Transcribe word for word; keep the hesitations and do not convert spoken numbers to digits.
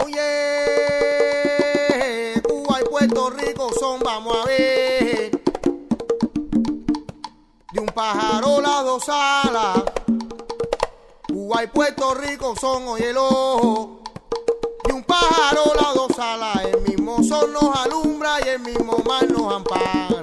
Oye, Cuba y Puerto Rico son, vamos a ver, de un pájaro las dos alas. Cuba y Puerto Rico son, oye, el ojo de un pájaro las dos alas. El mismo sol nos alumbra y el mismo mar nos ampara.